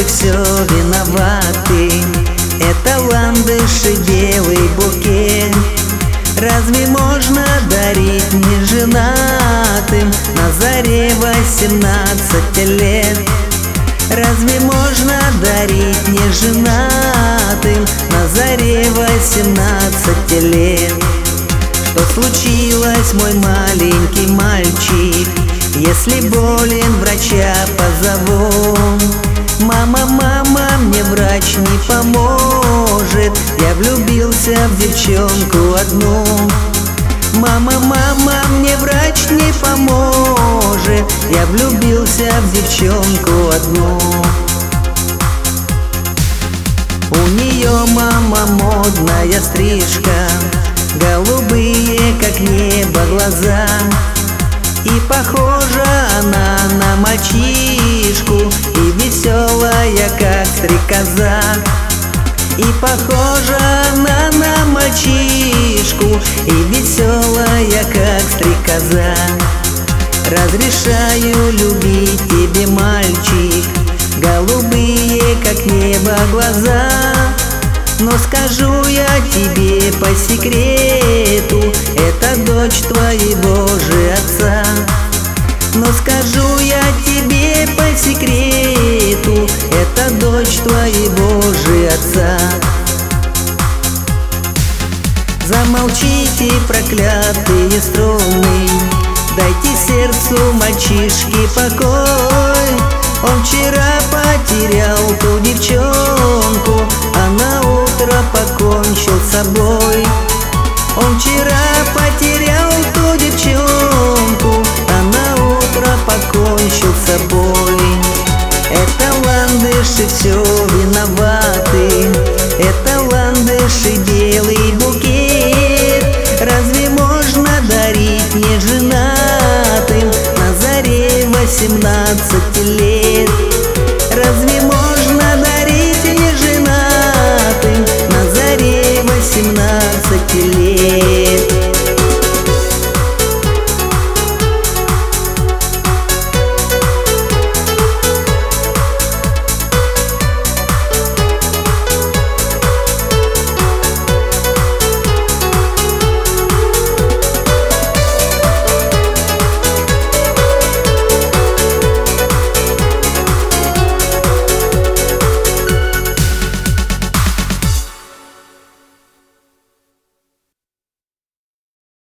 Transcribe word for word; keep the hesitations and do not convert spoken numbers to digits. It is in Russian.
ландыши все виноваты. Это ландыши белый букет. Разве можно дарить неженатым на заре восемнадцати лет? Разве можно дарить неженатым на заре восемнадцати лет? Что случилось, мой маленький мальчик? Если болен, врача позову. Мама, мама, мне врач не поможет. Я влюбился в девчонку одну. Мама, мама, мне врач не поможет. Я влюбился в девчонку одну. У нее, мама, модная стрижка, голубые, как небо, глаза. И похожа она на мальчишку, и веселая, как стрекоза. И похожа она на мальчишку, и веселая, как стрекоза. Разрешаю любить тебе, мальчик, голубые, как небо, глаза. Но скажу я тебе по секрету, это дочь твоего же отца. Но скажу я тебе по секрету, это дочь твоего же отца. Замолчите, проклятые струны, дайте сердцу мальчишки покой. Он вчера потерял ту девчонку, а на утро покончил с собой. Он вчера потерял ту девчонку, а на утро покончил с собой. Это ландыши все виноваты, это ландыши белый букет. Разве можно дарить неженатым на заре восемнадцати лет?